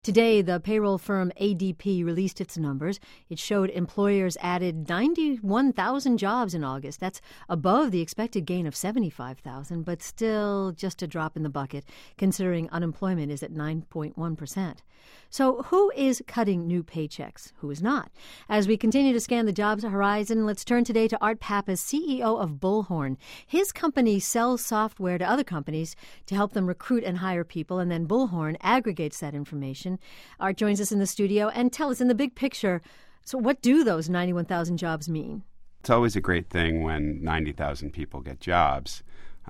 Today, the payroll firm ADP released its numbers. It showed employers added 91,000 jobs in August. That's above the expected gain of 75,000, but still just a drop in the bucket, considering unemployment is at 9.1%. So who is cutting new paychecks? Who is not? As we continue to scan the jobs horizon, let's turn today to Art Pappas, CEO of Bullhorn. His company sells software to other companies to help them recruit and hire people, and then Bullhorn aggregates that information. Art joins us in the studio and tell us in the big picture, so what do those 91,000 jobs mean? It's always a great thing when 90,000 people get jobs.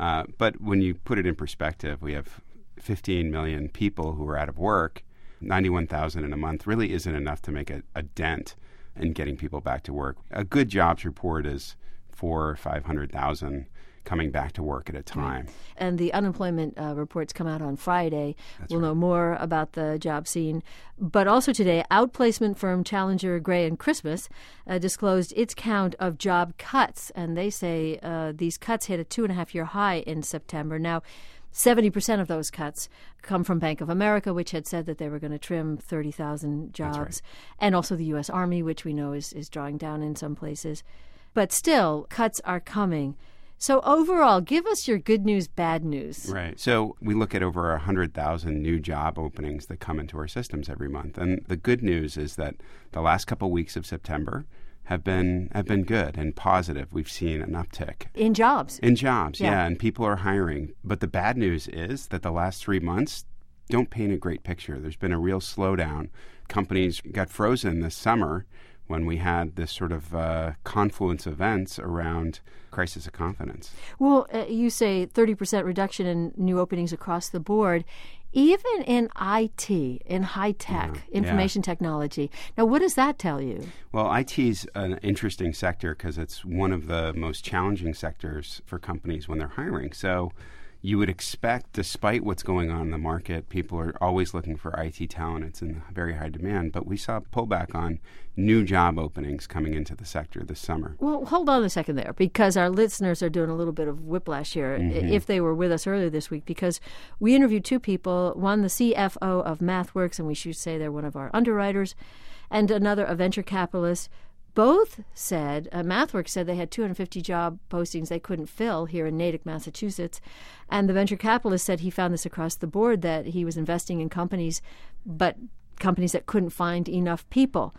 But when you put it in perspective, we have 15 million people who are out of work. 91,000 in a month really isn't enough to make a dent in getting people back to work. A good jobs report is 400,000 or 500,000 coming back to work at a time. Right. And the unemployment reports come out on Friday. That's we'll right. know more about the job scene. But also today, outplacement firm Challenger, Gray & Christmas disclosed its count of job cuts. And they say these cuts hit a 2.5-year high in September. Now, 70% of those cuts come from Bank of America, which had said that they were going to trim 30,000 jobs. Right. And also the U.S. Army, which we know is drawing down in some places. But still, cuts are coming. So overall, give us your good news, bad news. Right. So we look at over 100,000 new job openings that come into our systems every month. And the good news is that the last couple of weeks of September have been good and positive. We've seen an uptick. In jobs. Yeah, and people are hiring. But the bad news is that the last 3 months don't paint a great picture. There's been a real slowdown. Companies got frozen this summer when we had this sort of confluence of events around crisis of confidence. Well, you say 30% reduction in new openings across the board, even in IT, in high tech, information technology. Now, what does that tell you? Well, IT is an interesting sector because it's one of the most challenging sectors for companies when they're hiring. So you would expect, despite what's going on in the market, people are always looking for IT talent. It's in very high demand. But we saw a pullback on new job openings coming into the sector this summer. Well, hold on a second there, because our listeners are doing a little bit of whiplash here, if they were with us earlier this week, because we interviewed two people, one the CFO of MathWorks, and we should say they're one of our underwriters, and another a venture capitalist. Both said, MathWorks said they had 250 job postings they couldn't fill here in Natick, Massachusetts. And the venture capitalist said he found this across the board, that he was investing in companies, but companies that couldn't find enough people.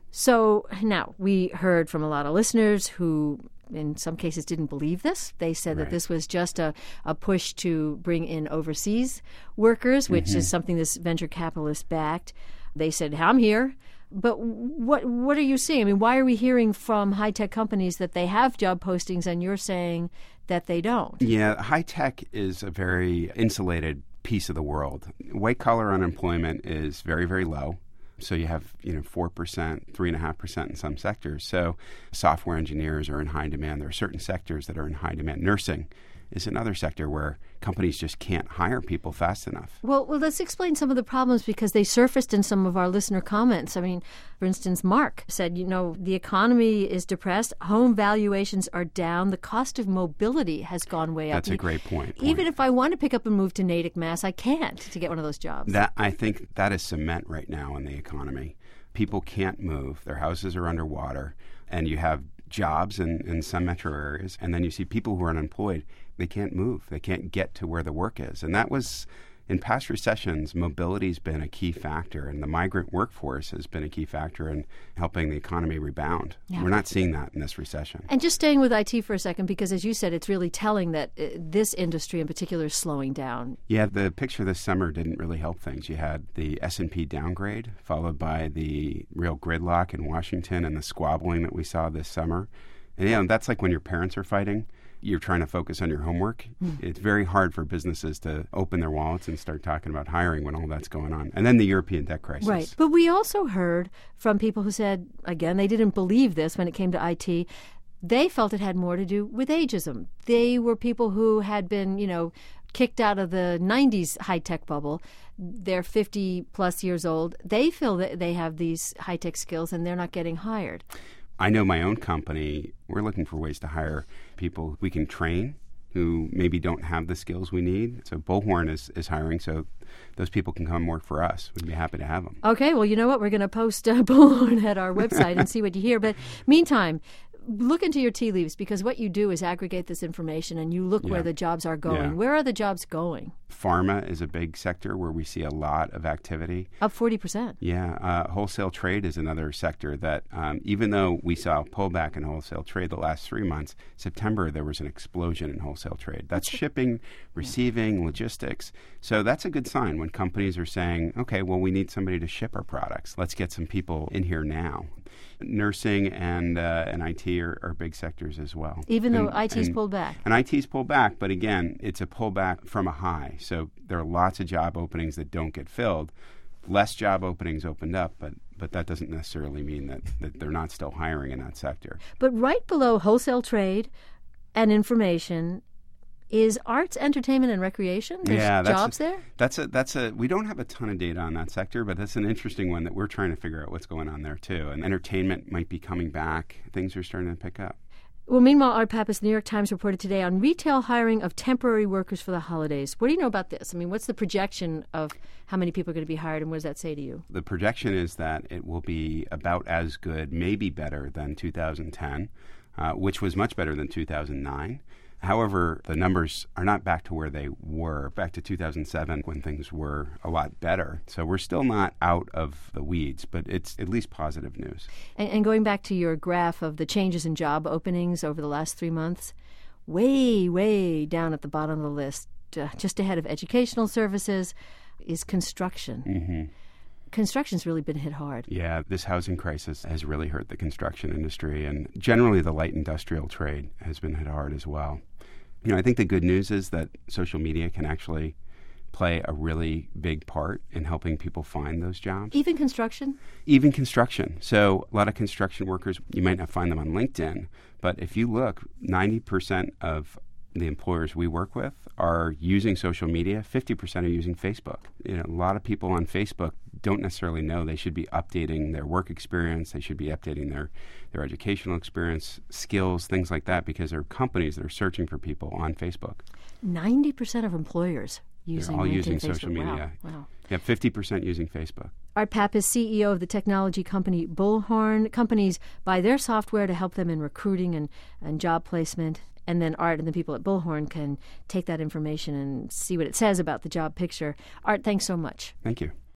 So now we heard from a lot of listeners who in some cases didn't believe this. They said that this was just a push to bring in overseas workers, which is something this venture capitalist backed. They said, I'm here. But what are you seeing? I mean, why are we hearing from high-tech companies that they have job postings and you're saying that they don't? Yeah, high-tech is a very insulated piece of the world. White-collar unemployment is very, very low. So you have 4%, 3.5% in some sectors. So software engineers are in high demand. There are certain sectors that are in high demand. Nursing is another sector where companies just can't hire people fast enough. Well, let's explain some of the problems because they surfaced in some of our listener comments. I mean, for instance, Mark said, the economy is depressed, home valuations are down, the cost of mobility has gone way up. That's a great point. Even if I want to pick up and move to Natick, Mass, I can't to get one of those jobs. I think that is cement right now in the economy. People can't move. Their houses are underwater, and you have jobs in some metro areas, and then you see people who are unemployed. They can't move. They can't get to where the work is. And that was, in past recessions, mobility's been a key factor, and the migrant workforce has been a key factor in helping the economy rebound. Yeah. We're not seeing that in this recession. And just staying with IT for a second, because as you said, it's really telling that this industry in particular is slowing down. Yeah, the picture this summer didn't really help things. You had the S&P downgrade, followed by the real gridlock in Washington and the squabbling that we saw this summer. And that's like when your parents are fighting. You're trying to focus on your homework. It's very hard for businesses to open their wallets and start talking about hiring when all that's going on. And then the European debt crisis. Right. But we also heard from people who said, again, they didn't believe this when it came to IT. They felt it had more to do with ageism. They were people who had been, kicked out of the 90s high-tech bubble. They're 50-plus years old. They feel that they have these high-tech skills and they're not getting hired. I know my own company, we're looking for ways to hire people we can train who maybe don't have the skills we need. So Bullhorn is hiring, so those people can come work for us. We'd be happy to have them. Okay, well, you know what? We're going to post Bullhorn at our website and see what you hear. But meantime, look into your tea leaves, because what you do is aggregate this information and you look where the jobs are going. Yeah. Where are the jobs going? Pharma is a big sector where we see a lot of activity. Up 40%. Yeah. Wholesale trade is another sector that even though we saw a pullback in wholesale trade the last 3 months, September there was an explosion in wholesale trade. That's shipping, receiving, logistics. So that's a good sign when companies are saying, okay, well, we need somebody to ship our products. Let's get some people in here now. Nursing and IT are big sectors as well. Even though IT's pulled back. And IT's pulled back, but again, it's a pullback from a high. So there are lots of job openings that don't get filled. Less job openings opened up, but that doesn't necessarily mean that they're not still hiring in that sector. But right below wholesale trade and information is arts, entertainment, and recreation. There's jobs there? That's a we don't have a ton of data on that sector, but that's an interesting one that we're trying to figure out what's going on there too. And entertainment might be coming back. Things are starting to pick up. Well, meanwhile, Art Pappas, the New York Times reported today on retail hiring of temporary workers for the holidays. What do you know about this? I mean, what's the projection of how many people are going to be hired, and what does that say to you? The projection is that it will be about as good, maybe better than 2010, which was much better than 2009. However, the numbers are not back to where they were, back to 2007 when things were a lot better. So we're still not out of the weeds, but it's at least positive news. And going back to your graph of the changes in job openings over the last 3 months, way, way down at the bottom of the list, just ahead of educational services, is construction. Mm-hmm. Construction's really been hit hard. Yeah, this housing crisis has really hurt the construction industry, and generally the light industrial trade has been hit hard as well. You know, I think the good news is that social media can actually play a really big part in helping people find those jobs. Even construction? Even construction. So a lot of construction workers, you might not find them on LinkedIn, but if you look, 90% of the employers we work with are using social media. 50% are using Facebook. You know, a lot of people on Facebook don't necessarily know they should be updating their work experience. They should be updating their educational experience, skills, things like that, because there are companies that are searching for people on Facebook. 90% of employers using They're all LinkedIn, using Facebook. social media. Wow. Yeah, 50% using Facebook. Art Pappas, CEO of the technology company Bullhorn. Companies buy their software to help them in recruiting and job placement. And then Art and the people at Bullhorn can take that information and see what it says about the job picture. Art, thanks so much. Thank you.